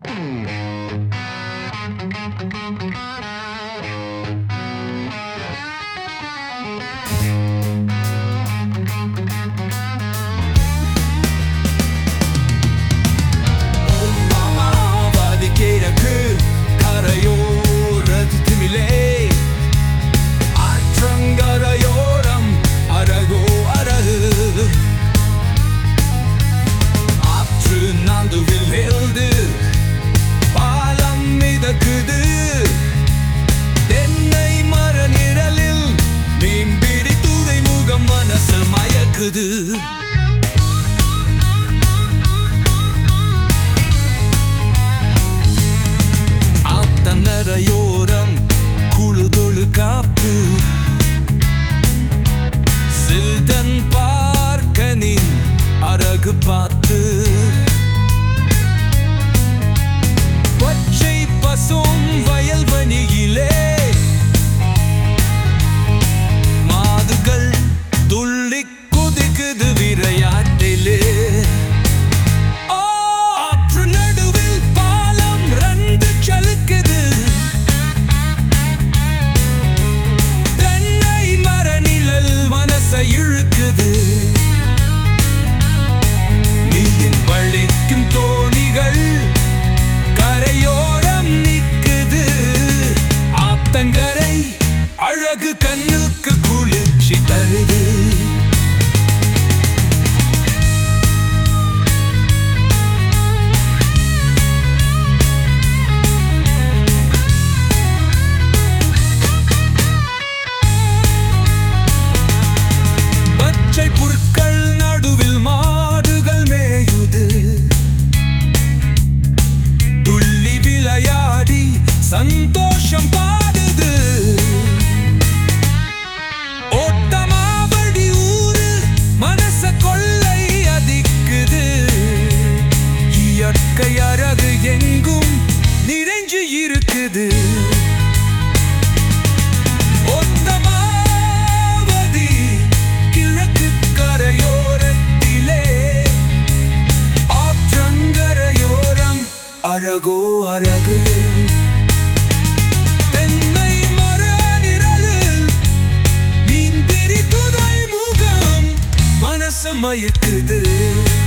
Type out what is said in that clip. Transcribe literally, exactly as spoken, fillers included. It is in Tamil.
ஆத்தங்கரையோரம் குழுதொழு காப்பு சில்டன் பார்க்கனின் அழகு பார்த்து பச்சை பசும் வயல்வெளியிலே மாதுகள் துள்ளி குதிக்குது விளையாட்டிலே. ஆற்று நடுவில் பாலம் ரெண்டு சலுக்குது, தென்னை மர நிழல் மனசை இழுக்குது. நீரின் வழிக்கும் தோணிகள் கரையோரம் நிக்குது. ஆத்தங்கரை அழகு கண்ணுக்கு குளிர்ச்சி தருது. பச்சை புற்கள் நடுவில் மாடுகள் மேயுது, துள்ளி விளையாடி சந்தோஷம் பாடுது. ஓட்டமாவடி ஊரு மனச கொள்ளை அதிக்குது. இயற்கை அழகு எங்கும் நிறைஞ்சு இருக்குது. ஓட்டமாவடி கிழக்கு கரையோரத்திலே ஆற்றங்கரையோரம் அழகோ அழகு. தென்னை மர நிழலில் மீன்பிடி துறைமுகம் மனச மயக்குது.